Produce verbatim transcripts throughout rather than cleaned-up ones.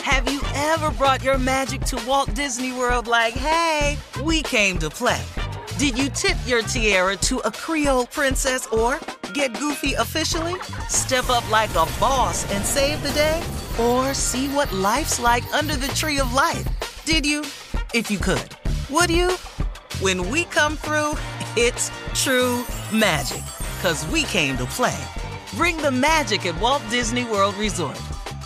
Have you ever brought your magic to Walt Disney World like, hey, we came to play? Did you tip your tiara to a Creole princess or get goofy officially? Step up like a boss and save the day? Or see what life's like under the tree of life? Did you? If you could. Would you? When we come through, it's true magic. 'Cause we came to play. Bring the magic at Walt Disney World Resort.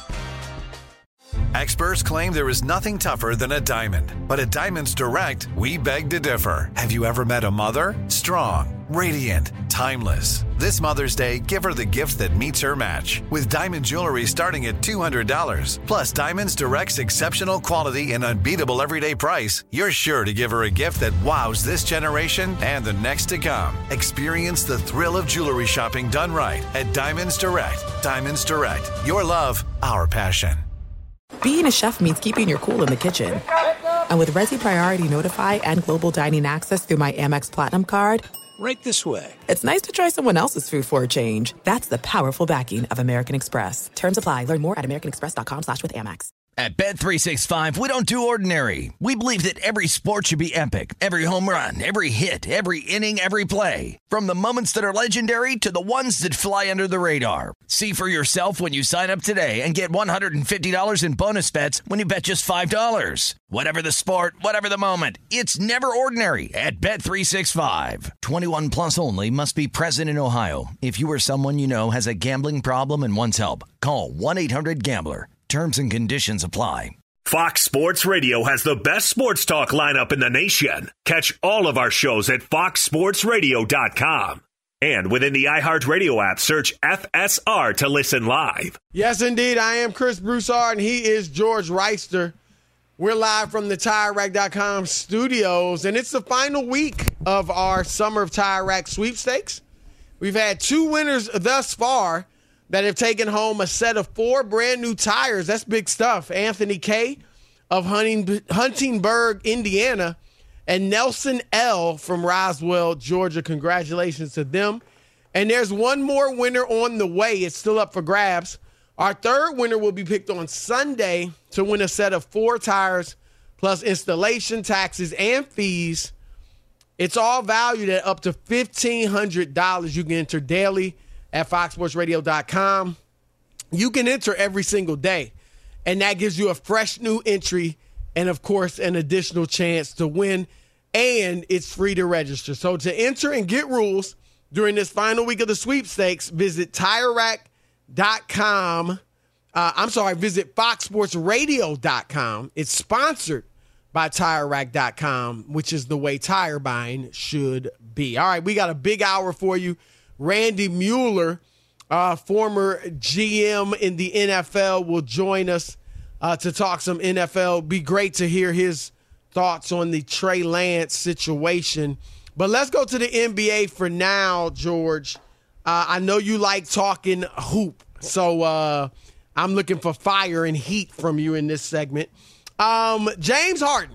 Experts claim there is nothing tougher than a diamond. But at Diamonds Direct, we beg to differ. Have you ever met a mother? Strong, radiant, timeless. This Mother's Day, give her the gift that meets her match. With diamond jewelry starting at two hundred dollars. Plus Diamonds Direct's exceptional quality and unbeatable everyday price, you're sure to give her a gift that wows this generation and the next to come. Experience the thrill of jewelry shopping done right at Diamonds Direct. Diamonds Direct. Your love, our passion. Being a chef means keeping your cool in the kitchen. And with Resi Priority Notify and Global Dining Access through my Amex Platinum card, right this way. It's nice to try someone else's food for a change. That's the powerful backing of American Express. Terms apply. Learn more at americanexpress.com slash with Amex. At Bet three sixty-five, we don't do ordinary. We believe that every sport should be epic. Every home run, every hit, every inning, every play. From the moments that are legendary to the ones that fly under the radar. See for yourself when you sign up today and get one hundred fifty dollars in bonus bets when you bet just five dollars. Whatever the sport, whatever the moment, it's never ordinary at Bet three sixty-five. twenty-one plus only. Must be present in Ohio. If you or someone you know has a gambling problem and wants help, call one eight hundred gambler. Terms and conditions apply. Fox Sports Radio has the best sports talk lineup in the nation. Catch all of our shows at fox sports radio dot com. And within the iHeartRadio app, search F S R to listen live. Yes, indeed. I am Chris Broussard, and he is George Reister. We're live from the Tire Rack dot com studios, and it's the final week of our Summer of Tire Rack sweepstakes. We've had two winners thus far that have taken home a set of four brand new tires. That's big stuff. Anthony K. of Hunting, Huntingburg, Indiana, and Nelson L. from Roswell, Georgia. Congratulations to them. And there's one more winner on the way. It's still up for grabs. Our third winner will be picked on Sunday to win a set of four tires plus installation, taxes, and fees. It's all valued at up to fifteen hundred dollars. You can enter daily at fox sports radio dot com. You can enter every single day, and that gives you a fresh new entry and, of course, an additional chance to win, and it's free to register. So to enter and get rules during this final week of the sweepstakes, visit tire rack dot com. Uh, I'm sorry, visit fox sports radio dot com. It's sponsored by tire rack dot com, which is the way tire buying should be. All right, we got a big hour for you. Randy Mueller, uh, former G M in the N F L, will join us uh, to talk some N F L. Be great to hear his thoughts on the Trey Lance situation. But let's go to the N B A for now, George. Uh, I know you like talking hoop, so uh, I'm looking for fire and heat from you in this segment. Um, James Harden.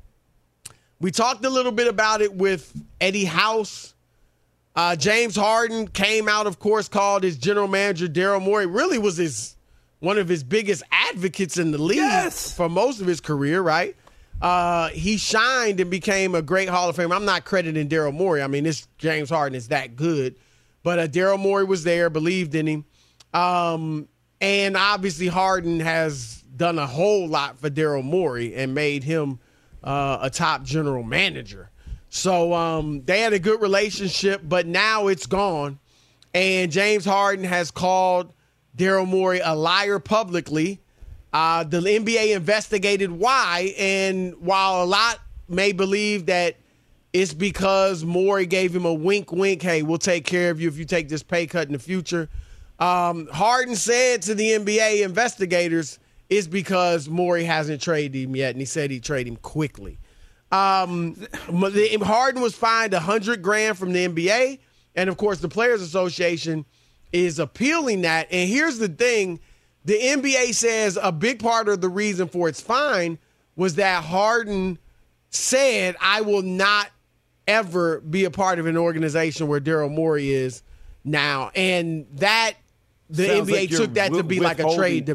We talked a little bit about it with Eddie House. Uh, James Harden came out, of course, called his general manager, Daryl Morey, really was his one of his biggest advocates in the league yes. for most of his career, right? Uh, he shined and became a great Hall of Famer. I'm not crediting Daryl Morey. I mean, this James Harden is that good. But uh, Daryl Morey was there, believed in him. Um, and obviously Harden has done a whole lot for Daryl Morey and made him uh, a top general manager. So um, they had a good relationship, but now it's gone. And James Harden has called Daryl Morey a liar publicly. Uh, the N B A investigated why, and while a lot may believe that it's because Morey gave him a wink, wink, hey, we'll take care of you if you take this pay cut in the future, um, Harden said to the N B A investigators it's because Morey hasn't traded him yet, and he said he'd trade him quickly. Um, Harden was fined a hundred grand from the N B A, and of course the Players Association is appealing that. And here's the thing: the N B A says a big part of the reason for its fine was that Harden said, "I will not ever be a part of an organization where Daryl Morey is now," and that the Sounds N B A like took that to be like a trade demand.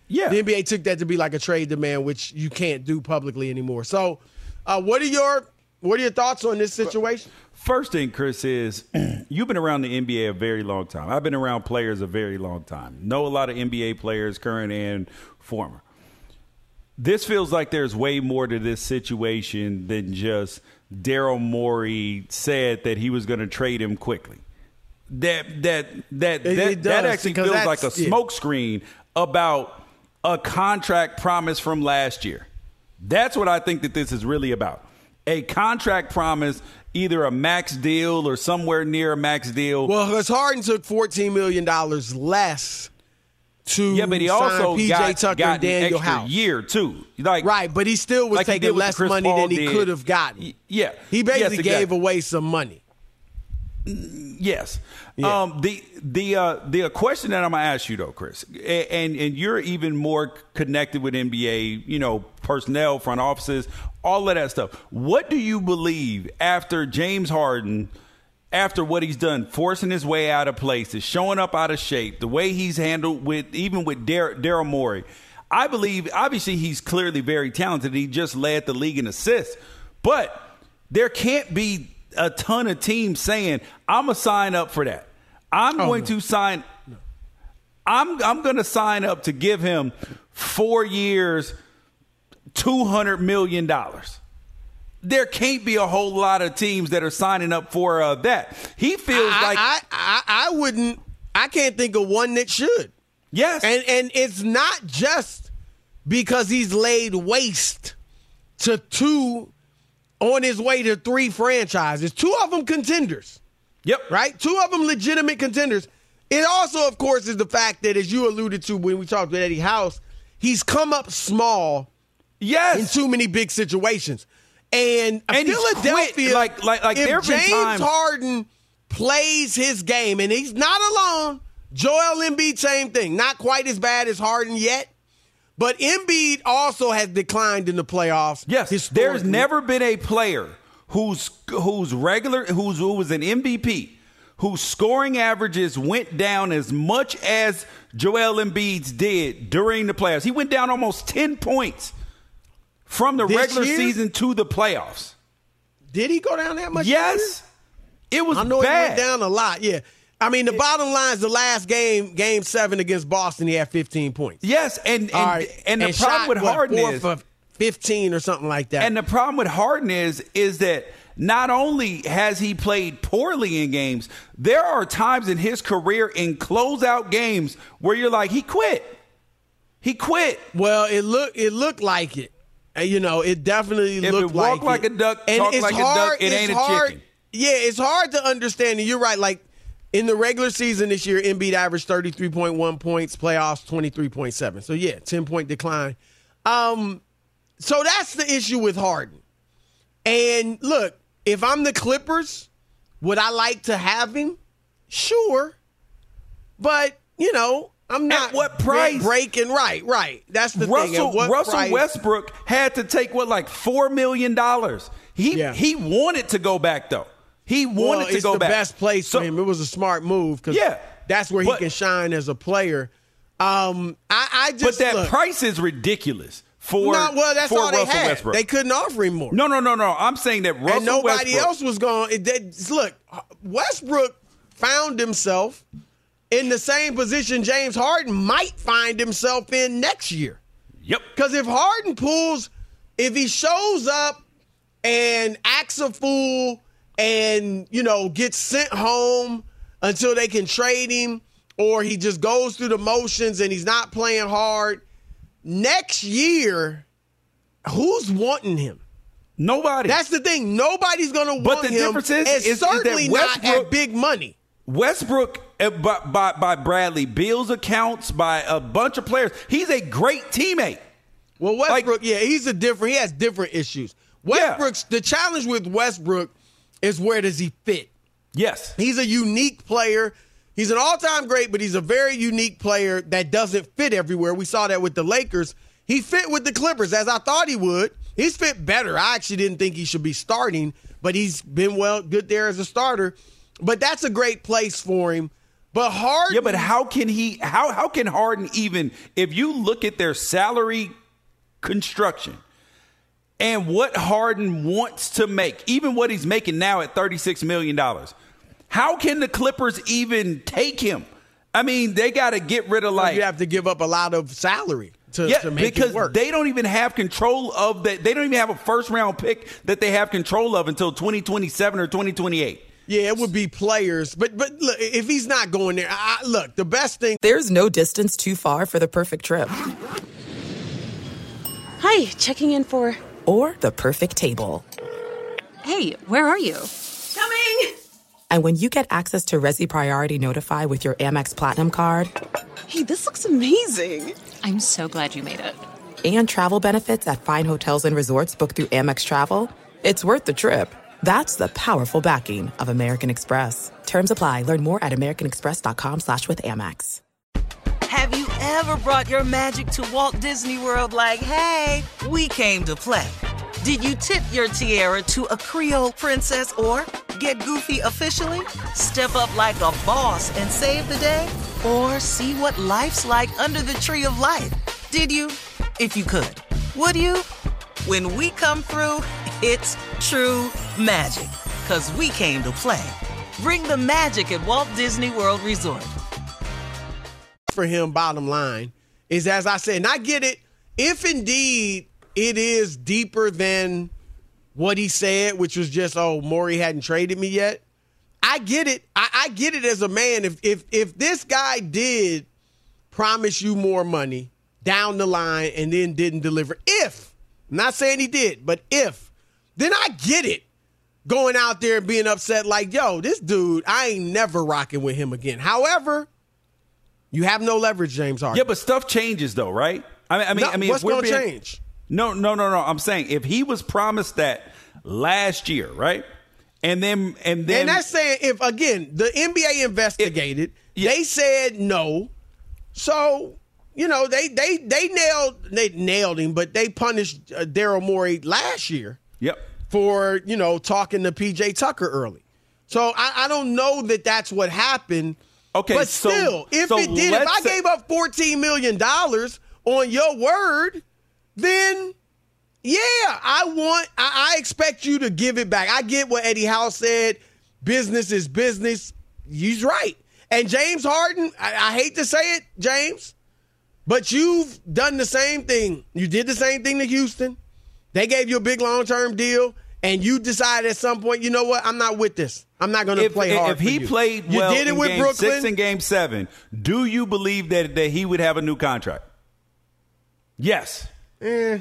Yeah. The N B A took that to be like a trade demand, which you can't do publicly anymore. So, uh, what are your what are your thoughts on this situation? First thing, Chris, is you've been around the N B A a very long time. I've been around players a very long time. Know a lot of N B A players, current and former. This feels like there's way more to this situation than just Daryl Morey said that he was going to trade him quickly. That that that It- that, it that does, actually because feels like a that's- yeah. smokescreen about a contract promise from last year. That's what I think that this is really about. A contract promise, either a max deal or somewhere near a max deal. Well, because Harden took fourteen million dollars less to yeah, but he sign also P J got, Tucker got and Daniel an extra House. year too. Like Right, but he still was like he taking did with less Chris money Paul than he did. could have gotten. Y- Yeah, He basically Yes, gave exactly. away some money. Yes. Yeah. Um, the the uh, the question that I'm gonna ask you though, Chris, a- and and you're even more connected with N B A, you know, personnel, front offices, all of that stuff. What do you believe after James Harden, after what he's done, forcing his way out of places, showing up out of shape, the way he's handled with even with Dar- Daryl Morey? I believe obviously he's clearly very talented. He just led the league in assists, but there can't be a ton of teams saying, I'm going to sign up for that. I'm Oh, going no. to sign. I'm I'm going to sign up to give him four years, two hundred million dollars. There can't be a whole lot of teams that are signing up for uh, that. He feels I, like. I, I, I wouldn't. I can't think of one that should. Yes. And and it's not just because he's laid waste to two on his way to three franchises. Two of them contenders. Yep. Right? Two of them legitimate contenders. It also, of course, is the fact that, as you alluded to when we talked with Eddie House, he's come up small Yes. in too many big situations. And, And he's Philadelphia, quit. Like- like- like there if have been James times- Harden plays his game, and he's not alone, Joel Embiid, same thing. Not quite as bad as Harden yet, but Embiid also has declined in the playoffs. Yes, historically. there's never been a player who's who's regular who's who was an M V P whose scoring averages went down as much as Joel Embiid's did during the playoffs. He went down almost ten points from the This regular year? season to the playoffs. Did he go down that much? Yes, it was I know bad. he went down a lot. Yeah. I mean, the bottom line is the last game, game seven against Boston, he had fifteen points. Yes, and and, All right. and the And problem shot, with what, Harden four is for fifteen or something like that. And the problem with Harden is, is that not only has he played poorly in games, there are times in his career in closeout games where you're like, he quit. He quit. Well, it look it looked like it. Uh, You know, it definitely If looked it walk like like it. a duck, And talk it's like a duck, hard- it it's ain't a hard- chicken. Yeah, it's hard to understand. And you're right. Like in the regular season this year, Embiid averaged thirty-three point one points, playoffs twenty-three point seven. So yeah, ten point decline. Um, so that's the issue with Harden. And look, if I'm the Clippers, would I like to have him? Sure. But, you know, I'm not what price? breaking right, right. That's the thing. Russell At what Russell price? Westbrook had to take what like four million dollars. He Yeah. he wanted to go back though. He wanted well, to it's go the back. best place So- for him. It was a smart move because Yeah, that's where he but- can shine as a player. Um, I, I just But that look, price is ridiculous for, no, well, that's for all they Russell had. Westbrook. They couldn't offer him more. No, no, no, no. I'm saying that Russell and nobody Westbrook, else was going. It, they- look, Westbrook found himself in the same position James Harden might find himself in next year. Yep. Because if Harden pulls, if he shows up and acts a fool and, you know, gets sent home until they can trade him, or he just goes through the motions and he's not playing hard, next year, who's wanting him? Nobody. That's the thing. Nobody's going to But want the him. difference is- and is- is that certainly not Westbrook- at big money. Westbrook, uh, by, by, by Bradley Beal's accounts, by a bunch of players, he's a great teammate. Well, Westbrook, yeah, he's a different. He has different issues. Westbrook's the challenge with Westbrook is where does he fit? Yes. He's a unique player. He's an all-time great, but he's a very unique player that doesn't fit everywhere. We saw that with the Lakers. He fit with the Clippers as I thought he would. He's fit better. I actually didn't think he should be starting, but he's been well good there as a starter. But that's a great place for him. But Harden. Yeah, but how can he? How how can Harden even? If you look at their salary construction and what Harden wants to make, even what he's making now at thirty-six million dollars, how can the Clippers even take him? I mean, they got to get rid of like you have to give up a lot of salary to, yeah, to make because it work. They don't even have control of that. They don't even have a first round pick that they have control of until twenty twenty-seven or twenty twenty-eight. Yeah, it would be players. But but look, if he's not going there, I, look, the best thing. There's no distance too far for the perfect trip. Hi, checking in for. Or the perfect table. Hey, where are you? Coming! And when you get access to Resi Priority Notify with your Amex Platinum card. Hey, this looks amazing. I'm so glad you made it. And travel benefits at fine hotels and resorts booked through Amex Travel. It's worth the trip. That's the powerful backing of American Express. Terms apply. Learn more at americanexpress.com slash with Amex. Have you ever brought your magic to Walt Disney World like, hey, we came to play? Did you tip your tiara to a Creole princess or get goofy officially? Step up like a boss and save the day? Or see what life's like under the tree of life? Did you? If you could. Would you? When we come through, it's true magic. 'Cause we came to play. Bring the magic at Walt Disney World Resort. For him, bottom line, is as I said, and I get it, if indeed it is deeper than what he said, which was just, oh, Morey hadn't traded me yet. I get it. I, I get it as a man. If if if this guy did promise you more money down the line and then didn't deliver, if, I'm not saying he did, but if, then I get it. Going out there and being upset like, yo, this dude, I ain't never rocking with him again. However, you have no leverage, James Harden. Yeah, but stuff changes though, right? I mean, I mean, no, I mean, what's going to change? No, no, no, no. I'm saying if he was promised that last year, right? And then, and then, and that's saying if again the N B A investigated, it, yeah. they said no. So you know they they they nailed they nailed him, but they punished uh, Daryl Morey last year. Yep. For you know talking to P J Tucker early. So I, I don't know that that's what happened. Okay, but so, still, if so it did, if I say, gave up fourteen million dollars on your word, then yeah, I want, I, I expect you to give it back. I get what Eddie Howe said. Business is business. He's right. And James Harden, I, I hate to say it, James, but you've done the same thing. You did the same thing to Houston. They gave you a big long-term deal, and you decided at some point, you know what, I'm not with this. I'm not going to play hard If for he you. played you well did it in with game Brooklyn. six and game seven, do you believe that, that he would have a new contract? Yes. Eh,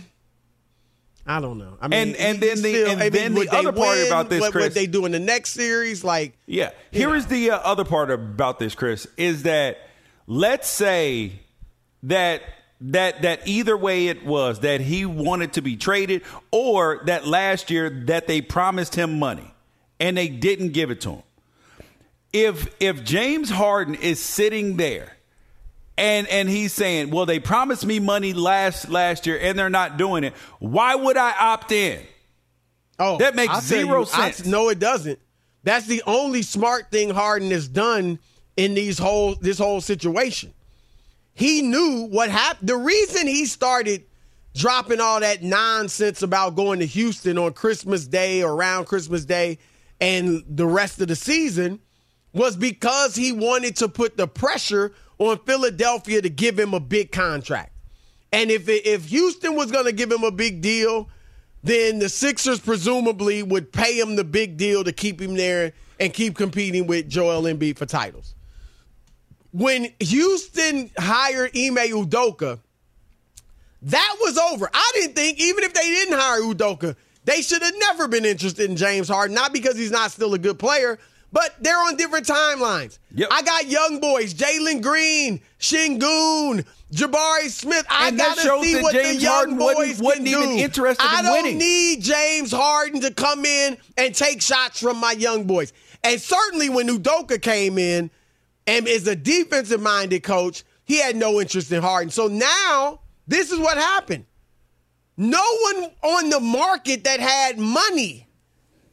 I don't know. I mean, and and then the still, and I mean, then the other part win? about this, what, Chris, what they do in the next series, like yeah. Here know. is the uh, other part about this, Chris, is that let's say that that that either way it was that he wanted to be traded, or that last year that they promised him money and they didn't give it to him. If if James Harden is sitting there and and he's saying, well, they promised me money last last year and they're not doing it, why would I opt in? Oh, that makes I'll zero you, sense. I, no, it doesn't. That's the only smart thing Harden has done in these whole this whole situation. He knew what happened. The reason he started dropping all that nonsense about going to Houston on Christmas Day or around Christmas Day and the rest of the season was because he wanted to put the pressure on Philadelphia to give him a big contract. And if it, if Houston was going to give him a big deal, then the Sixers presumably would pay him the big deal to keep him there and keep competing with Joel Embiid for titles. When Houston hired Ime Udoka, that was over. I didn't think, even if they didn't hire Udoka, they should have never been interested in James Harden, not because he's not still a good player, but they're on different timelines. Yep. I got young boys, Jalen Green, Şengün, Jabari Smith. I and that gotta shows see that what James the young Harden boys wasn't, can wasn't do. even interested I in don't winning. need James Harden to come in and take shots from my young boys. And certainly when Udoka came in and is a defensive-minded coach, he had no interest in Harden. So now, this is what happened. No one on the market that had money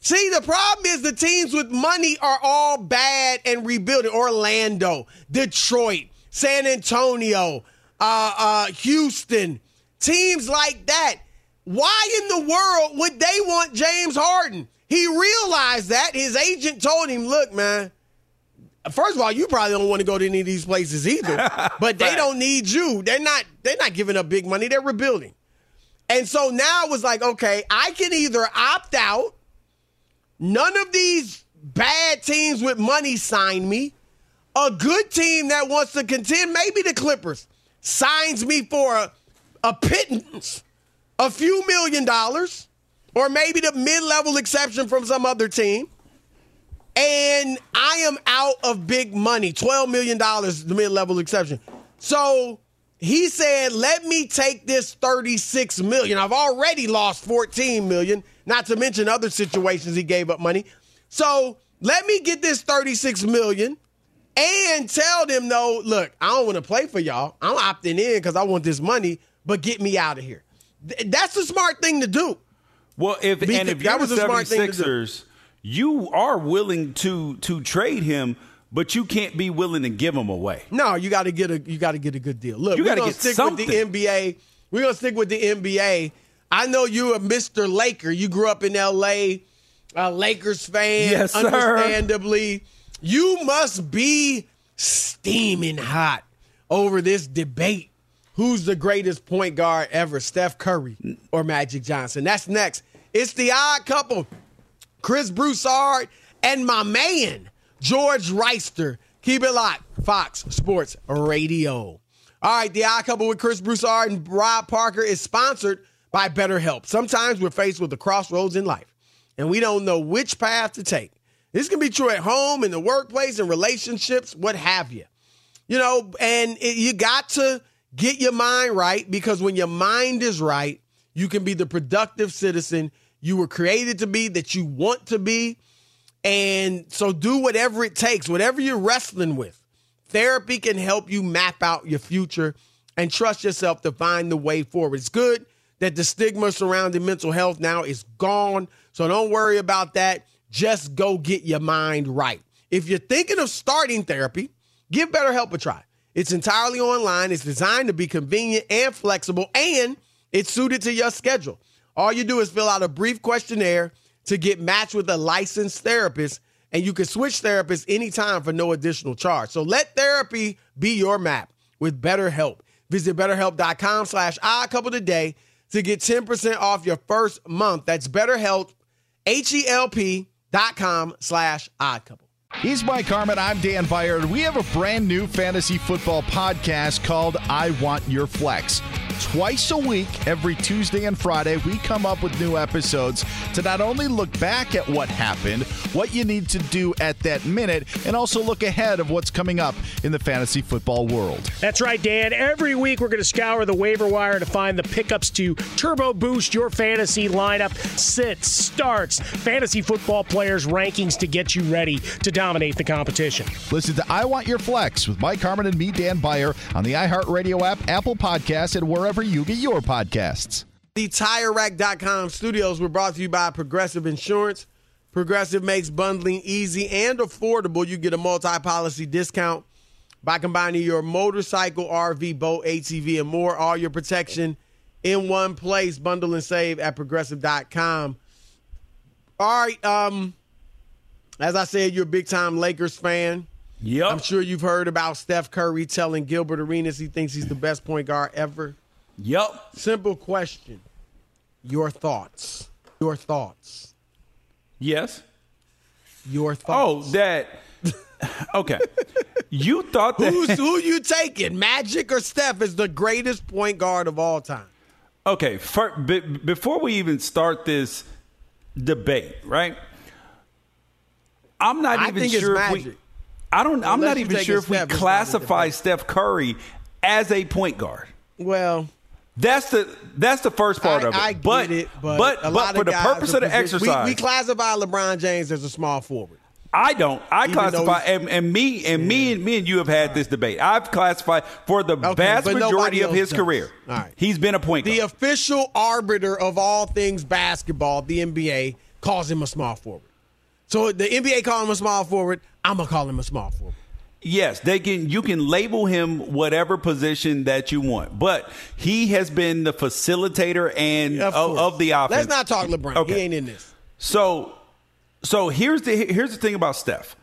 See, the problem is the teams with money are all bad and rebuilding. Orlando, Detroit, San Antonio, uh, uh, Houston, teams like that. Why in the world would they want James Harden? He realized that. His agent told him, look, man, first of all, you probably don't want to go to any of these places either, but they don't need you. They're not, they're not giving up big money. They're rebuilding. And so now it was like, okay, I can either opt out. None of these bad teams with money sign me. A good team that wants to contend, maybe the Clippers, signs me for a, a pittance, a few million dollars, or maybe the mid-level exception from some other team. And I am out of big money, twelve million dollars, the mid-level exception. So he said, let me take this thirty-six million dollars. I've already lost fourteen million dollars, not to mention other situations he gave up money. So let me get this thirty-six million dollars and tell them, no, look, I don't want to play for y'all. I'm opting in because I want this money, but get me out of here. Th- that's the smart thing to do. Well, if Because and if that you're was the a smart thing to do. seventy-sixers, you are willing to to trade him, but you can't be willing to give him away. No, you got to get a you got to get a good deal. Look, You we're gotta gonna get stick something. with the N B A. We're gonna stick with the N B A. I know you're a Mister Laker. You grew up in L A, a Lakers fan. Yes, sir. Understandably, you must be steaming hot over this debate. Who's the greatest point guard ever, Steph Curry or Magic Johnson? That's next. It's the odd couple, Chris Broussard and my man, George Reister. Keep it locked. Fox Sports Radio. All right, the odd couple with Chris Broussard and Rob Parker is sponsored by BetterHelp. Sometimes we're faced with the crossroads in life, and we don't know which path to take. This can be true at home, in the workplace, in relationships, what have you. You know, and it, you got to get your mind right, because when your mind is right, you can be the productive citizen you were created to be, that you want to be. And so do whatever it takes, whatever you're wrestling with. Therapy can help you map out your future and trust yourself to find the way forward. It's good that the stigma surrounding mental health now is gone, so don't worry about that. Just go get your mind right. If you're thinking of starting therapy, give BetterHelp a try. It's entirely online. It's designed to be convenient and flexible, and it's suited to your schedule. All you do is fill out a brief questionnaire to get matched with a licensed therapist, and you can switch therapists anytime for no additional charge. So let therapy be your map with BetterHelp. Visit BetterHelp.com slash oddcouple today to get ten percent off your first month. That's BetterHelp, H-E-L-P dot com slash oddcouple. He's Mike Harmon. I'm Dan Byer. We have a brand new fantasy football podcast called I Want Your Flex. Twice a week, every Tuesday and Friday, we come up with new episodes to not only look back at what happened, what you need to do at that minute, and also look ahead of what's coming up in the fantasy football world. That's right, Dan. Every week we're going to scour the waiver wire to find the pickups to turbo boost your fantasy lineup, sits, starts, fantasy football players' rankings to get you ready to dominate the competition. Listen to I Want Your Flex with Mike Harmon and me, Dan Byer, on the iHeartRadio app, Apple Podcasts, and wherever you get your podcasts. The Tire Rack dot com studios were brought to you by Progressive Insurance. Progressive makes bundling easy and affordable. You get a multi-policy discount by combining your motorcycle, R V, boat, A T V, and more. All your protection in one place. Bundle and save at Progressive dot com. All right, um, as I said, you're a big-time Lakers fan. Yep. I'm sure you've heard about Steph Curry telling Gilbert Arenas he thinks he's the best point guard ever. Yep. Simple question. Your thoughts. Your thoughts. Yes. Your Oh, thoughts. that. Okay. You thought that. Who's, who you taking, Magic or Steph, is the greatest point guard of all time? Okay. For, be, before we even start this debate, right? I'm not I even think it's sure if Magic. we. I don't. I'm Unless not you even take sure a if we Steph, it's not a classify debate. Steph Curry as a point guard. Well, That's the that's the first part I, of it. I get but, it, but, but, a but lot for of the guys purpose are of the position- exercise, we, we classify LeBron James as a small forward. I don't. I Even though classify, he's- and, and me and me and me and you have had this debate. I've classified for the Okay, vast but nobody majority of else his does. career. All right. He's been a point guard. The official arbiter of all things basketball, the N B A, calls him a small forward. So the N B A call him a small forward, I'm going to call him a small forward. Yes, they can. You can label him whatever position that you want, but he has been the facilitator and Of of, course. of the offense. Let's not talk LeBron. Okay. He ain't in this. So, so here's the here's the thing about Steph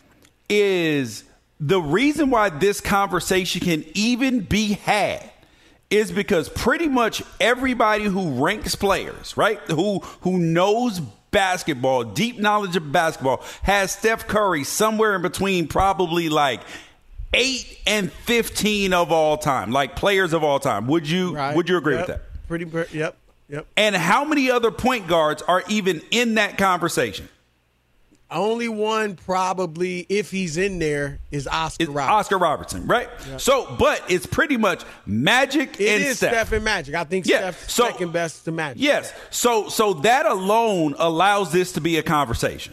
is the reason why this conversation can even be had is because pretty much everybody who ranks players, right, who who knows basketball, deep knowledge of basketball, has Steph Curry somewhere in between probably like eight and fifteen of all time, like players of all time. Would you Right. would you agree Yep. with that? Pretty, yep, yep. And how many other point guards are even in that conversation? Only one probably, if he's in there, is Oscar It's Robertson. Oscar Robertson, right? So, but it's pretty much Magic It and is Steph. Steph and Magic. I think Yeah, Steph's so- second best to Magic. Yes. So so that alone allows this to be a conversation.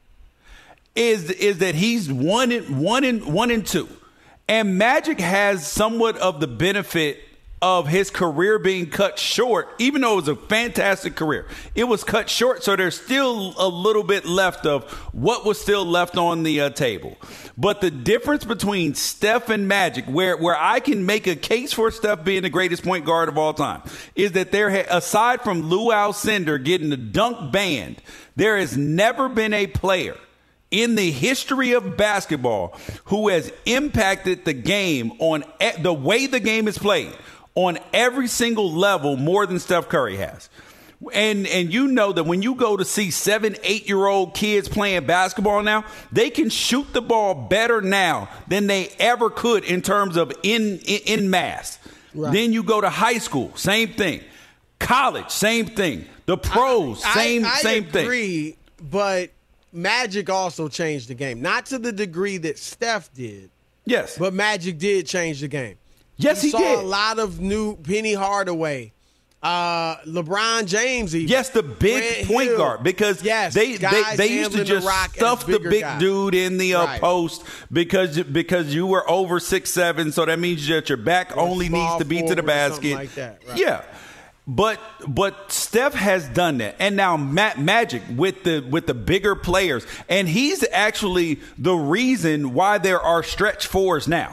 Is is that he's one in one in one and two. And Magic has somewhat of the benefit of his career being cut short, even though it was a fantastic career. It was cut short, so there's still a little bit left of what was still left on the uh, table. But the difference between Steph and Magic, where, where I can make a case for Steph being the greatest point guard of all time, is that there, ha- aside from Lou Alcindor getting the dunk banned, there has never been a player in the history of basketball who has impacted the game on e- the way the game is played on every single level more than Steph Curry has. And and you know that when you go to see seven, eight-year-old kids playing basketball now, they can shoot the ball better now than they ever could in terms of in in, in mass. Right. Then you go to high school, same thing. College, same thing. The pros, I- same I, I same thing. agree, but Magic also changed the game. Not to the degree that Steph did, Yes. but Magic did change the game. Yes, we he saw did. a lot of new Penny Hardaway, uh, LeBron James. Even. Yes, the big Grant point Hill. guard, because Yes, they, they guys they used to handling the just rock as stuff the bigger big guys. dude in the uh, Right. post because because you were over six seven, so that means that your back Or only small needs to be to the forward or something basket. like that, right. Yeah. But but Steph has done that, and now Ma- Magic with the with the bigger players, and he's actually the reason why there are stretch fours now.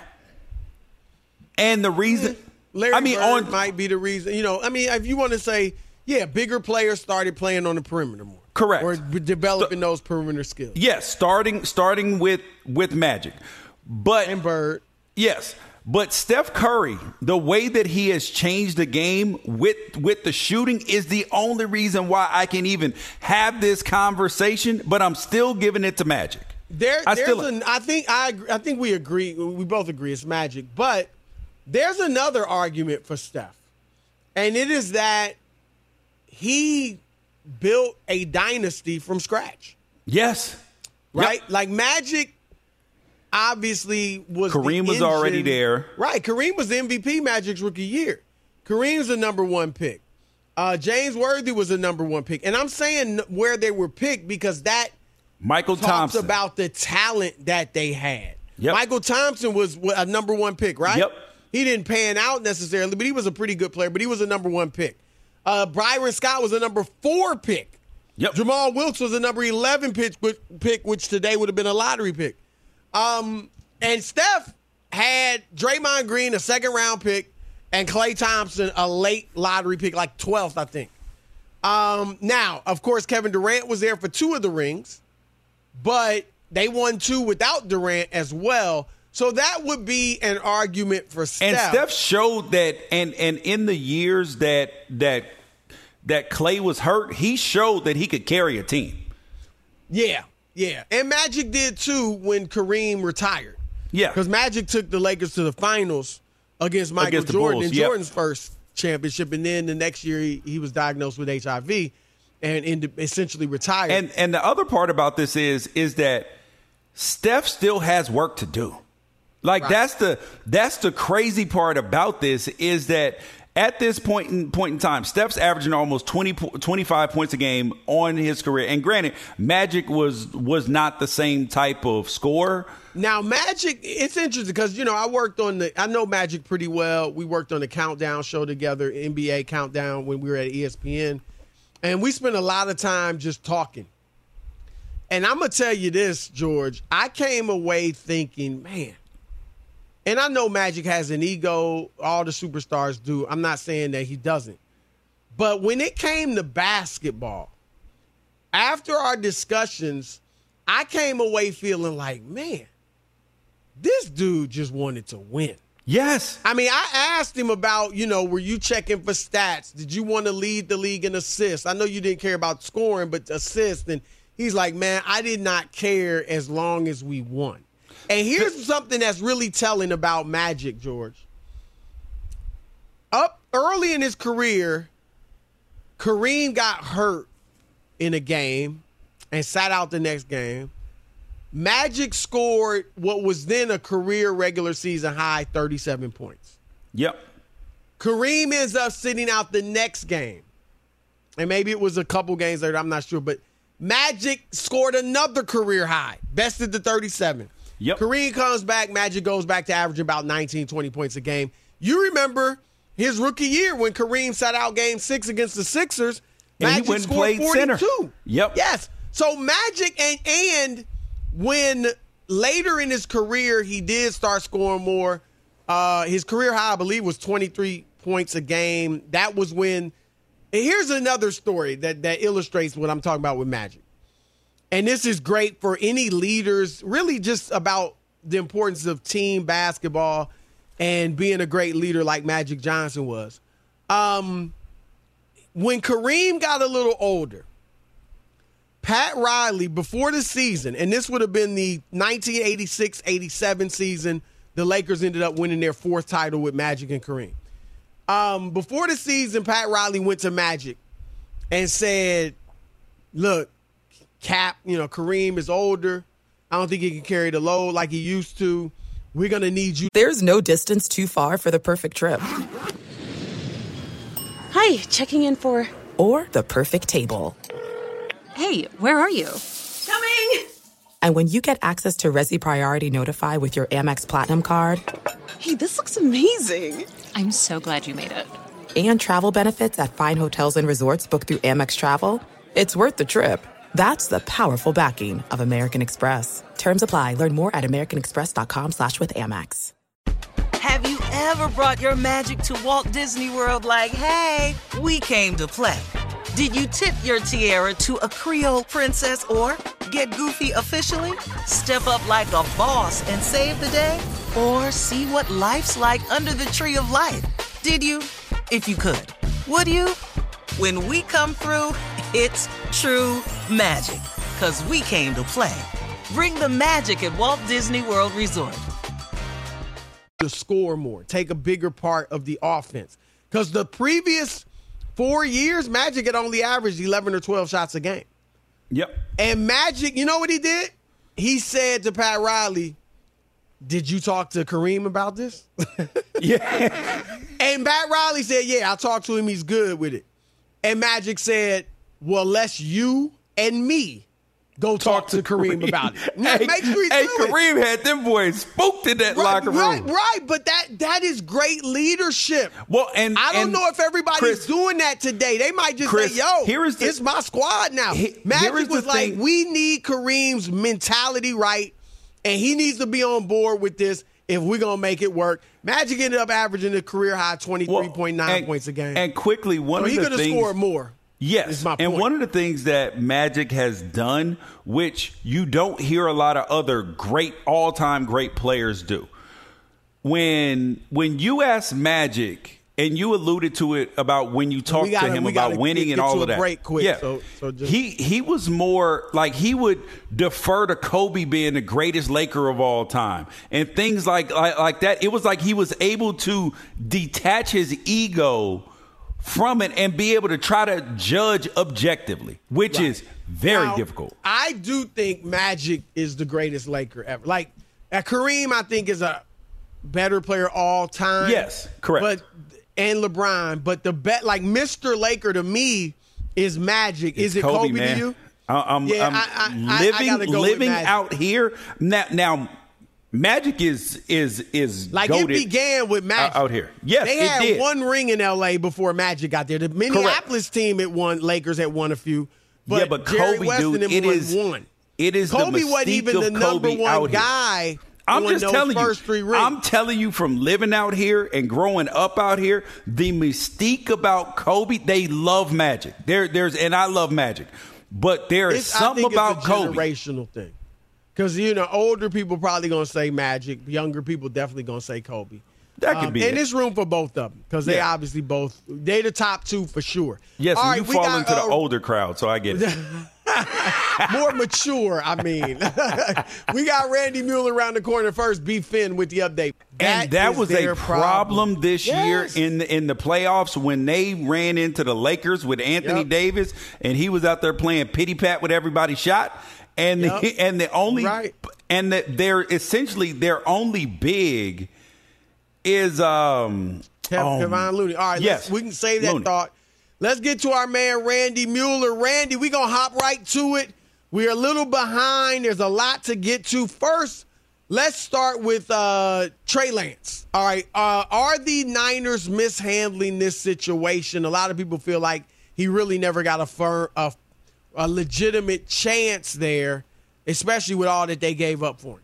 And the reason, Larry I mean, Bird on might be the reason. You know, I mean, if you want to say, yeah, bigger players started playing on the perimeter more. Correct. Or developing those perimeter skills. yes, starting starting with with Magic, but And Bird. yes. But Steph Curry, the way that he has changed the game with with the shooting is the only reason why I can even have this conversation, but I'm still giving it to Magic. There, I there's still- an, I think I, agree- I think we agree. We both agree it's Magic, but there's another argument for Steph, and it is that he built a dynasty from scratch. Yes. Right? Yep. Like Magic obviously was the Kareem was engine. already there. Right. Kareem was the M V P Magic's rookie year. Kareem's the number one pick. Uh, James Worthy was the number one pick. And I'm saying where they were picked because that Michael talks Thompson. about the talent that they had. Yep. Michael Thompson was a number one pick, right? Yep. He didn't pan out necessarily, but he was a pretty good player, but he was a number one pick. Uh, Byron Scott was a number four pick. Yep. Jamal Wilkes was a number eleven pick, pick, which today would have been a lottery pick. Um, and Steph had Draymond Green, a second round pick, and Klay Thompson, a late lottery pick, like twelfth, I think. Um, now, of course, Kevin Durant was there for two of the rings, but they won two without Durant as well. So that would be an argument for Steph. And Steph showed that, and and in the years that that that Klay was hurt, he showed that he could carry a team. Yeah, yeah. And Magic did too when Kareem retired. Yeah. Because Magic took the Lakers to the finals against Michael Against the Jordan Bulls, in yep. Jordan's first championship. And then the next year he, he was diagnosed with H I V and in, essentially retired. And and the other part about this is is that Steph still has work to do. Like Right. that's the that's the crazy part about this is that at this point in point in time, Steph's averaging almost twenty, twenty-five points a game on his career. And granted, Magic was was not the same type of scorer. Now, Magic, it's interesting because, you know, I worked on the, I know Magic pretty well. We worked on the Countdown show together, N B A Countdown, when we were at E S P N. And we spent a lot of time just talking. And I'm going to tell you this, George. I came away thinking, man, and I know Magic has an ego. All the superstars do. I'm not saying that he doesn't. But when it came to basketball, after our discussions, I came away feeling like, man, this dude just wanted to win. Yes. I mean, I asked him about, you know, were you checking for stats? Did you want to lead the league in assists? I know you didn't care about scoring, but assists. And he's like, man, I did not care as long as we won. And here's something that's really telling about Magic, George. Up early in his career, Kareem got hurt in a game and sat out the next game. Magic scored what was then a career regular season high thirty-seven points. Yep. Kareem ends up sitting out the next game. And maybe it was a couple games later, I'm not sure. But Magic scored another career high, bested the thirty-seven. Yep. Kareem comes back. Magic goes back to averaging about nineteen, twenty points a game. You remember his rookie year when Kareem sat out game six against the Sixers. And Magic he went and scored played forty-two. center. Yep. Yes. So Magic, and and when later in his career he did start scoring more, uh, his career high, I believe, was twenty-three points a game. That was when, and here's another story that, that illustrates what I'm talking about with Magic. And this is great for any leaders, really just about the importance of team basketball and being a great leader like Magic Johnson was. Um, when Kareem got a little older, Pat Riley, before the season, and this would have been the nineteen eighty-six eighty-seven season, the Lakers ended up winning their fourth title with Magic and Kareem. Um, before the season, Pat Riley went to Magic and said, look, Cap, you know, Kareem is older. I don't think he can carry the load like he used to. We're going to need you. There's no distance too far for the perfect trip. Hi, checking in for... Or the perfect table. Hey, where are you? Coming! And when you get access to Resi Priority Notify with your Amex Platinum card... Hey, this looks amazing. I'm so glad you made it. And travel benefits at fine hotels and resorts booked through Amex Travel, it's worth the trip. That's the powerful backing of American Express. Terms apply. Learn more at americanexpress.com slash with Amex. Have you ever brought your magic to Walt Disney World like, hey, we came to play? Did you tip your tiara to a Creole princess or get goofy officially? Step up like a boss and save the day? Or see what life's like under the tree of life? Did you? If you could. Would you? When we come through, it's true magic. 'Cause we came to play. Bring the magic at Walt Disney World Resort. To score more, take a bigger part of the offense. Because the previous four years, Magic had only averaged eleven or twelve shots a game. Yep. And Magic, you know what he did? He said to Pat Riley, did you talk to Kareem about this? Yeah. And Pat Riley said, yeah, I talked to him. He's good with it. And Magic said, well, let's you and me go talk, talk to Kareem, Kareem about it. Hey, Make sure he hey do Kareem it. had them boys spooked in that right, locker room. Right, right. But that that is great leadership. Well, and I don't and know if everybody's Chris, doing that today. They might just Chris, say, yo, here is the, it's my squad now. He, Magic was like, thing. we need Kareem's mentality right, and he needs to be on board with this if we're going to make it work. Magic ended up averaging a career high twenty-three point nine well, points a game. And quickly, one so of he the could have things, scored more. Yes, and one of the things that Magic has done, which you don't hear a lot of other great, all-time great players do, when when you ask Magic, and you alluded to it about when you talked gotta, to him about winning get, and get all to of a that. Break quick, yeah, so, so just. he he was more like he would defer to Kobe being the greatest Laker of all time and things like like, like that. It was like he was able to detach his ego from it and be able to try to judge objectively, which right. is very now, difficult. I do think Magic is the greatest Laker ever. Like, uh, Kareem, I think, is a better player all time. Yes, correct. But and LeBron, but the bet, like Mister Laker to me is Magic. It's is it Kobe, Kobe man. to you? I, I'm, yeah, I'm I, I, living I go living out here now. Now, Magic is is is like goated it began with Magic out here. Yes, they it had did. one ring in L A before Magic got there. The Minneapolis Correct. team had won. Lakers had won a few. But yeah, but Jerry Kobe, West dude, and them it is one. It is Kobe the mystique wasn't even of the number Kobe one out guy. Here. I'm on just those telling first you. Three rings. I'm telling you from living out here and growing up out here, the mystique about Kobe. They love Magic. There, there's, and I love Magic, but there is it's, something I think about it's a Kobe. Generational thing, because you know, older people probably gonna say Magic, younger people definitely gonna say Kobe. That could um, be. And it. there's room for both of them because they Yeah. obviously both they the top two for sure. Yes, All and right, you we fall got, into uh, the older crowd, so I get it. More mature, I mean. We got Randy Mueller around the corner first. B. Finn with the update. That and that is was their a problem, this yes. year in the, in the playoffs when they ran into the Lakers with Anthony Yep. Davis, and he was out there playing pity pat with everybody shot. And Yep. the, and the only Right. and that they're essentially their only big is um Kev, oh, Kevon Looney. All right, yes, let's, we can save that Looney. thought. Let's get to our man, Randy Mueller. Randy, we're going to hop right to it. We're a little behind. There's a lot to get to. First, let's start with uh, Trey Lance. All right, uh, are the Niners mishandling this situation? A lot of people feel like he really never got a, fir- a, a legitimate chance there, especially with all that they gave up for him.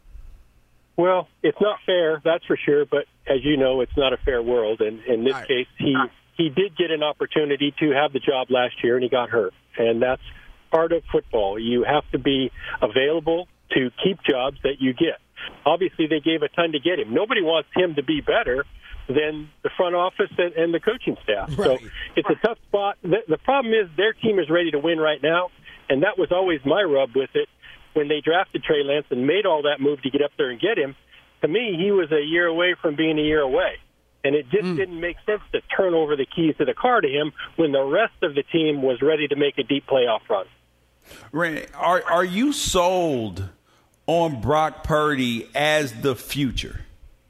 Well, it's not fair, that's for sure. But as you know, it's not a fair world. And in this Right. case, he he did get an opportunity to have the job last year, and he got hurt. And that's part of football. You have to be available to keep jobs that you get. Obviously, they gave a ton to get him. Nobody wants him to be better than the front office and, and the coaching staff. Right. So it's a tough spot. The, the problem is their team is ready to win right now, and that was always my rub with it. When they drafted Trey Lance and made all that move to get up there and get him, to me, he was a year away from being a year away. And it just mm. didn't make sense to turn over the keys to the car to him when the rest of the team was ready to make a deep playoff run. Randy, are are you sold on Brock Purdy as the future?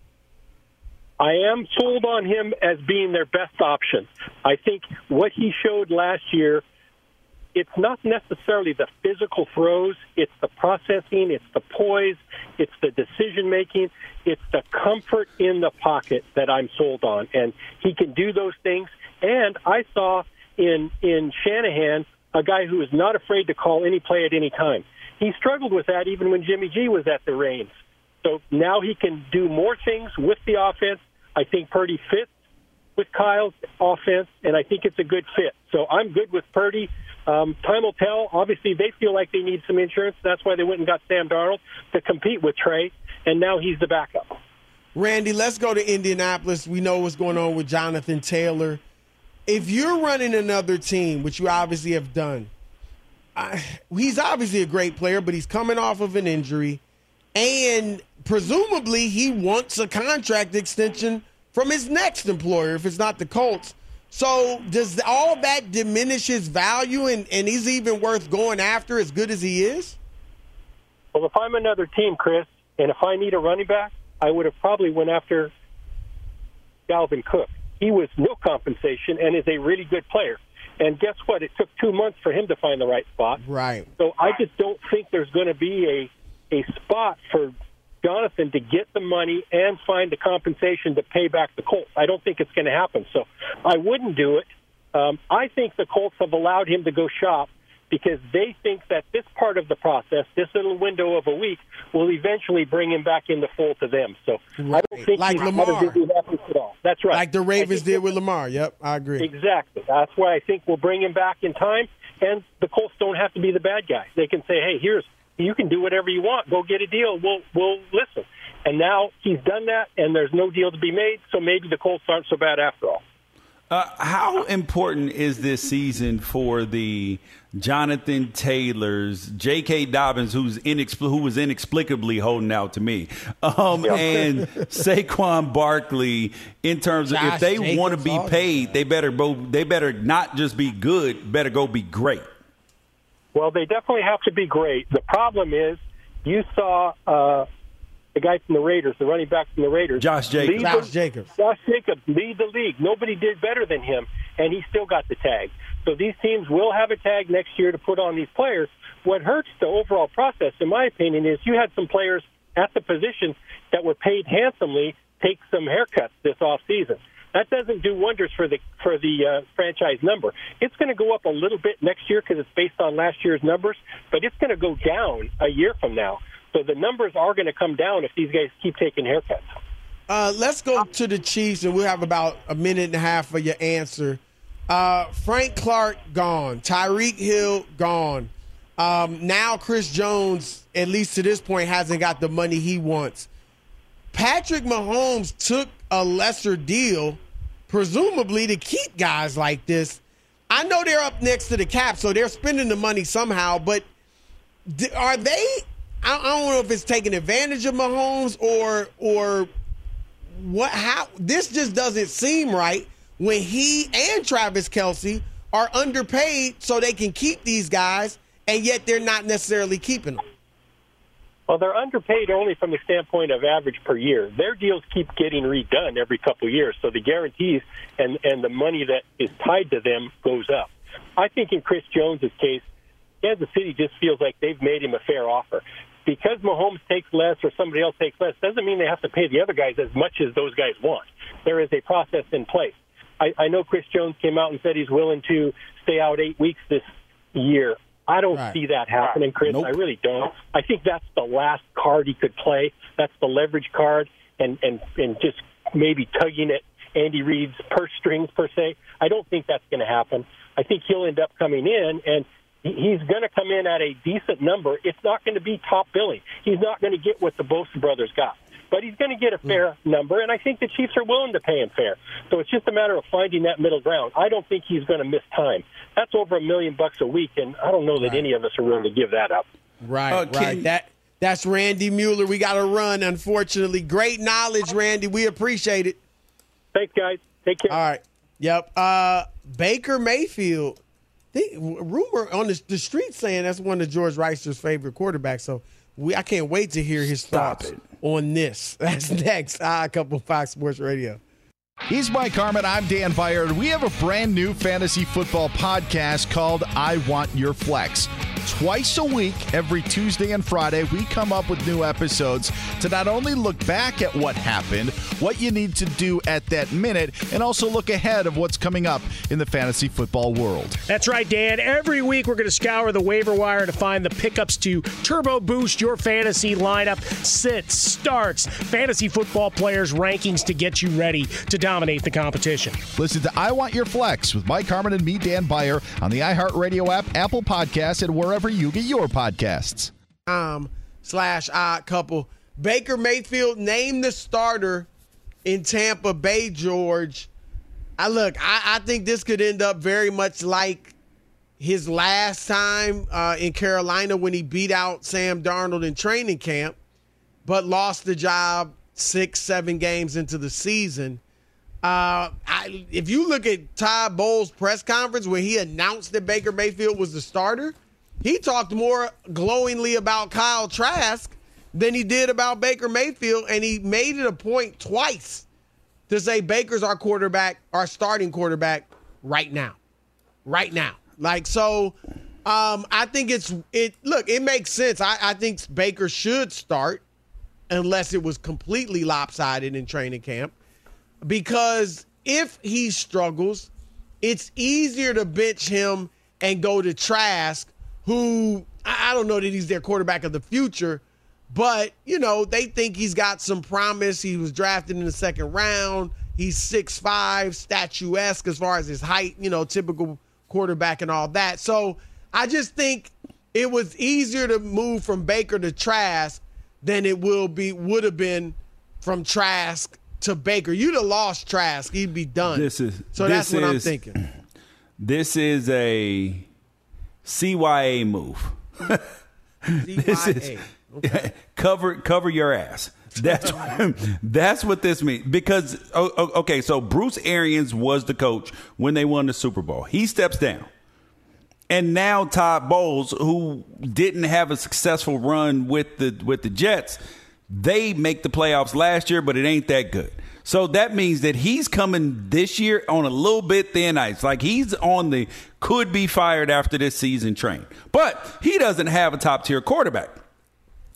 I am sold on him as being their best option. I think what he showed last year, it's not necessarily the physical throws, it's the processing, it's the poise, it's the decision-making, it's the comfort in the pocket that I'm sold on. And he can do those things. And I saw in in Shanahan a guy who is not afraid to call any play at any time. He struggled with that even when Jimmy G was at the reins. So now he can do more things with the offense. I think Purdy fits with Kyle's offense, and I think it's a good fit. So I'm good with Purdy. Um, time will tell. Obviously, they feel like they need some insurance. That's why they went and got Sam Darnold to compete with Trey, and now he's the backup. Randy, let's go to Indianapolis. We know what's going on with Jonathan Taylor. If you're running another team, which you obviously have done, I, he's obviously a great player, but he's coming off of an injury, and presumably he wants a contract extension from his next employer, if it's not the Colts. So does all that diminish his value, and, and is he even worth going after as good as he is? Well, if I'm another team, Chris, and if I need a running back, I would have probably went after Dalvin Cook. He was no compensation and is a really good player. And guess what? It took two months for him to find the right spot. Right. So I just don't think there's going to be a, a spot for Jonathan to get the money and find the compensation to pay back the Colts. I don't think it's going to happen. So I wouldn't do it. Um, I think the Colts have allowed him to go shop because they think that this part of the process, this little window of a week, will eventually bring him back in the fold to them. So right. I don't think like he's Lamar. at all. That's right. Like the Ravens did with Lamar. Yep, I agree. Exactly. That's why I think we'll bring him back in time, and the Colts don't have to be the bad guy. They can say, hey, here's you can do whatever you want. Go get a deal. We'll we'll listen. And now he's done that, and there's no deal to be made, so maybe the Colts aren't so bad after all. Uh, how important is this season for the Jonathan Taylors, J K. Dobbins, who's inexpl- who was inexplicably holding out to me, um, yeah. and Saquon Barkley in terms of Josh if they want to be paid, they better bo- they better not just be good, better go be great. Well, they definitely have to be great. The problem is you saw uh, the guy from the Raiders, the running back from the Raiders. Josh Jacobs. Josh the, Jacobs. Josh Jacobs lead the league. Nobody did better than him, and he still got the tag. So these teams will have a tag next year to put on these players. What hurts the overall process, in my opinion, is you had some players at the positions that were paid handsomely take some haircuts this offseason. That doesn't do wonders for the for the uh, franchise number. It's going to go up a little bit next year because it's based on last year's numbers, but it's going to go down a year from now. So the numbers are going to come down if these guys keep taking haircuts. Uh, let's go to the Chiefs, and we'll have about a minute and a half for your answer. Uh, Frank Clark gone. Tyreek Hill gone. Um, now Chris Jones, at least to this point, hasn't got the money he wants. Patrick Mahomes took a lesser deal, presumably to keep guys like this. I know they're up next to the cap, so they're spending the money somehow, but are they – I don't know if it's taking advantage of Mahomes or or – What? How? This just doesn't seem right when he and Travis Kelce are underpaid so they can keep these guys, and yet they're not necessarily keeping them. Well, they're underpaid only from the standpoint of average per year. Their deals keep getting redone every couple of years, so the guarantees and, and the money that is tied to them goes up. I think in Chris Jones' case, Kansas City just feels like they've made him a fair offer. Because Mahomes takes less or somebody else takes less doesn't mean they have to pay the other guys as much as those guys want. There is a process in place. I, I know Chris Jones came out and said he's willing to stay out eight weeks this year. I don't right. see that happening, Chris. Nope. I really don't. I think that's the last card he could play. That's the leverage card, and, and, and just maybe tugging at Andy Reid's purse strings, per se. I don't think that's going to happen. I think he'll end up coming in, and he's going to come in at a decent number. It's not going to be top billing. He's not going to get what the Bosa brothers got. But he's going to get a fair mm. number, and I think the Chiefs are willing to pay him fair. So it's just a matter of finding that middle ground. I don't think he's going to miss time. That's over a million bucks a week, and I don't know that right. any of us are willing to give that up. Right, uh, right. That That's Randy Mueller. We got to run, unfortunately. Great knowledge, Randy. We appreciate it. Thanks, guys. Take care. All right. Yep. Uh, Baker Mayfield. They, rumor on the, the street saying that's one of George Reister's favorite quarterbacks. So we I can't wait to hear his Stop thoughts it. on this. That's next. Ah, couple Fox Sports Radio. He's Mike Harmon. I'm Dan Byard. We have a brand new fantasy football podcast called I Want Your Flex. Twice a week, every Tuesday and Friday, we come up with new episodes to not only look back at what happened, what you need to do at that minute, and also look ahead of what's coming up in the fantasy football world. That's right, Dan. Every week we're going to scour the waiver wire to find the pickups to turbo boost your fantasy lineup, sits, starts, fantasy football players' rankings to get you ready to dominate the competition. Listen to I Want Your Flex with Mike Harmon and me, Dan Byer, on the iHeartRadio app, Apple Podcasts, and wherever you get your podcasts. Um, slash odd couple. Baker Mayfield named the starter in Tampa Bay, George. I look, I, I think this could end up very much like his last time uh, in Carolina when he beat out Sam Darnold in training camp, but lost the job six, seven games into the season. Uh, I, if you look at Todd Bowles' press conference where he announced that Baker Mayfield was the starter, he talked more glowingly about Kyle Trask than he did about Baker Mayfield, and he made it a point twice to say Baker's our quarterback, our starting quarterback right now. Right now. Like, so um, I think it's – it. Look, it makes sense. I, I think Baker should start unless it was completely lopsided in training camp, because if he struggles, it's easier to bench him and go to Trask, who I don't know that he's their quarterback of the future, but, you know, they think he's got some promise. He was drafted in the second round. He's six five, statuesque as far as his height, you know, typical quarterback and all that. So I just think it was easier to move from Baker to Trask than it will be would have been from Trask to Baker. You'd have lost Trask. He'd be done. This is so this that's what is, I'm thinking. This is a C Y A move. C Y A. This is, okay. cover cover your ass. That's what, that's what this means. Because oh, okay, so Bruce Arians was the coach when they won the Super Bowl. He steps down, and now Todd Bowles, who didn't have a successful run with the with the Jets, they make the playoffs last year, but it ain't that good. So that means that he's coming this year on a little bit thin ice. Like he's on the could be fired after this season train. But he doesn't have a top-tier quarterback.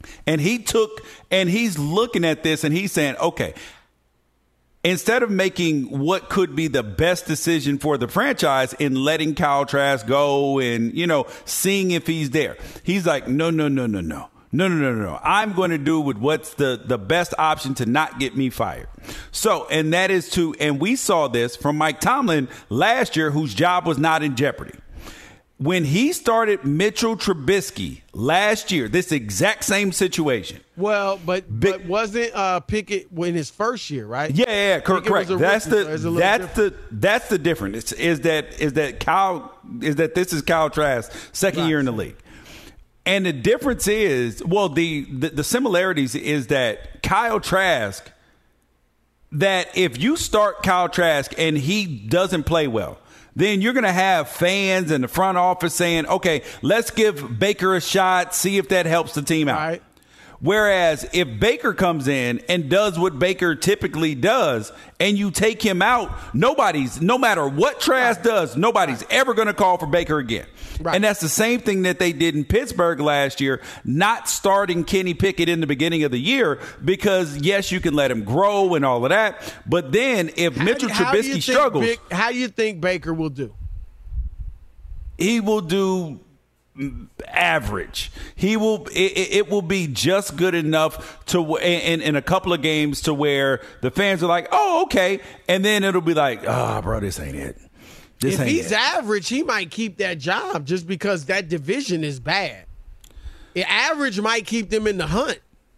And he took, and he's looking at this and he's saying, okay, instead of making what could be the best decision for the franchise in letting Kyle Trask go and, you know, seeing if he's there, he's like, no, no, no, no, no. No, no, no, no, no. I'm going to do with what's the, the best option to not get me fired. So, and that is to, and we saw this from Mike Tomlin last year, whose job was not in jeopardy. When he started Mitchell Trubisky last year, this exact same situation. Well, but, but wasn't uh, Pickett in his first year, right? Yeah, yeah, correct. correct. That's rookie, the so that's different. the that's the difference. Is that is that Kyle is that this is Kyle Trask's second right. year in the league. And the difference is, well, the, the, the similarities is that Kyle Trask, that if you start Kyle Trask and he doesn't play well, then you're going to have fans in the front office saying, okay, let's give Baker a shot, see if that helps the team out. Right. Whereas if Baker comes in and does what Baker typically does and you take him out, nobody's, no matter what Trask right. does, nobody's right. ever going to call for Baker again. Right. And that's the same thing that they did in Pittsburgh last year, not starting Kenny Pickett in the beginning of the year because, yes, you can let him grow and all of that. But then if how, Mitchell how Trubisky struggles. Vic, how do you think Baker will do? He will do average. He will. It, it will be just good enough to in, in a couple of games to where the fans are like, "Oh, okay," and then it'll be like, "Oh, bro, this ain't it." This if ain't he's it. average, he might keep that job just because that division is bad. The average might keep them in the hunt.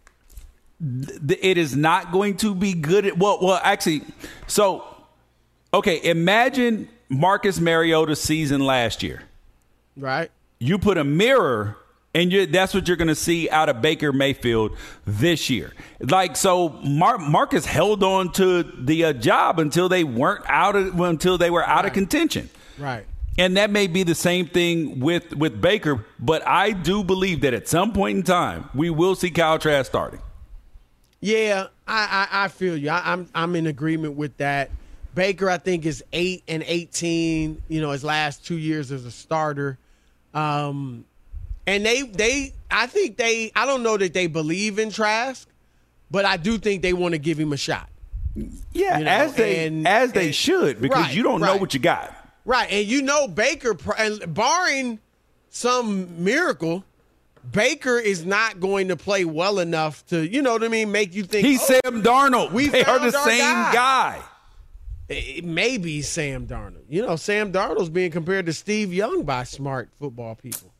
It is not going to be good. At, well, well, actually, so okay. Imagine Marcus Mariota's season last year, right? You put a mirror, and you're, that's what you're going to see out of Baker Mayfield this year. Like, so Mar- Marcus held on to the uh, job until they weren't out of until they were out right. of contention. Right. And that may be the same thing with, with Baker, but I do believe that at some point in time we will see Kyle Trask starting. Yeah, I, I, I feel you. I, I'm I'm in agreement with that. Baker, I think, is eight and eighteen. You know, his last two years as a starter. Um, and they, they, I think they, I don't know that they believe in Trask, but I do think they want to give him a shot. Yeah, you know? as they, and, as they and, should, because right, you don't right. know what you got. Right. And you know, Baker, barring some miracle, Baker is not going to play well enough to, you know what I mean, make you think. He's oh, Sam Darnold. We they are the same guy. guy. It may be Sam Darnold. You know, Sam Darnold's being compared to Steve Young by smart football people.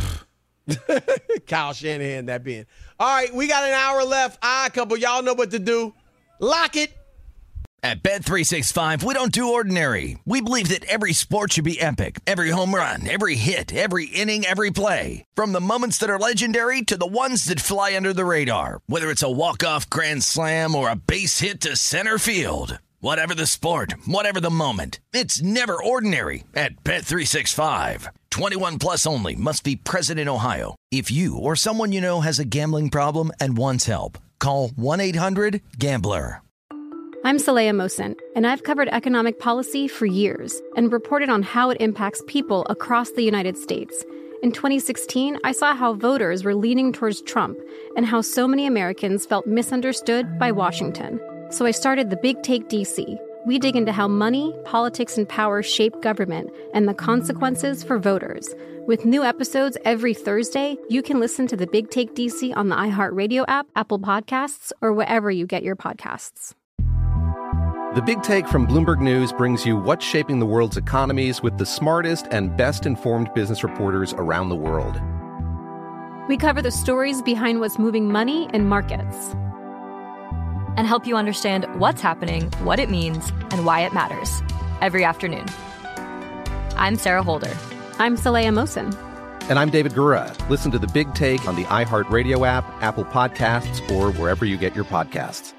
Kyle Shanahan, that being. All right, we got an hour left. Ah, couple, y'all know what to do. Lock it. At Bet three sixty-five, we don't do ordinary. We believe that every sport should be epic. Every home run, every hit, every inning, every play. From the moments that are legendary to the ones that fly under the radar. Whether it's a walk-off grand slam or a base hit to center field. Whatever the sport, whatever the moment, it's never ordinary at Bet three sixty-five. twenty-one plus only. Must be present in Ohio. If you or someone you know has a gambling problem and wants help, call one eight hundred gambler. I'm Saleha Mohsen, and I've covered economic policy for years and reported on how it impacts people across the United States. In twenty sixteen, I saw how voters were leaning towards Trump and how so many Americans felt misunderstood by Washington. So I started The Big Take D C. We dig into how money, politics, and power shape government and the consequences for voters. With new episodes every Thursday, you can listen to The Big Take D C on the iHeartRadio app, Apple Podcasts, or wherever you get your podcasts. The Big Take from Bloomberg News brings you what's shaping the world's economies with the smartest and best-informed business reporters around the world. We cover the stories behind what's moving money and markets. And help you understand what's happening, what it means, and why it matters. Every afternoon. I'm Sarah Holder. I'm Saleha Mohsen. And I'm David Gura. Listen to The Big Take on the iHeartRadio app, Apple Podcasts, or wherever you get your podcasts.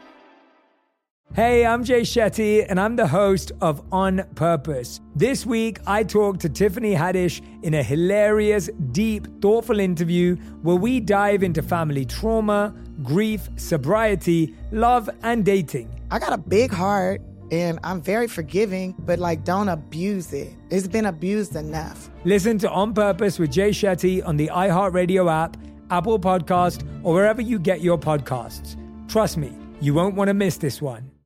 Hey, I'm Jay Shetty, and I'm the host of On Purpose. This week, I talked to Tiffany Haddish in a hilarious, deep, thoughtful interview where we dive into family trauma, grief, sobriety, love, and dating. I got a big heart, and I'm very forgiving, but, like, don't abuse it. It's been abused enough. Listen to On Purpose with Jay Shetty on the iHeartRadio app, Apple Podcast, or wherever you get your podcasts. Trust me, you won't want to miss this one.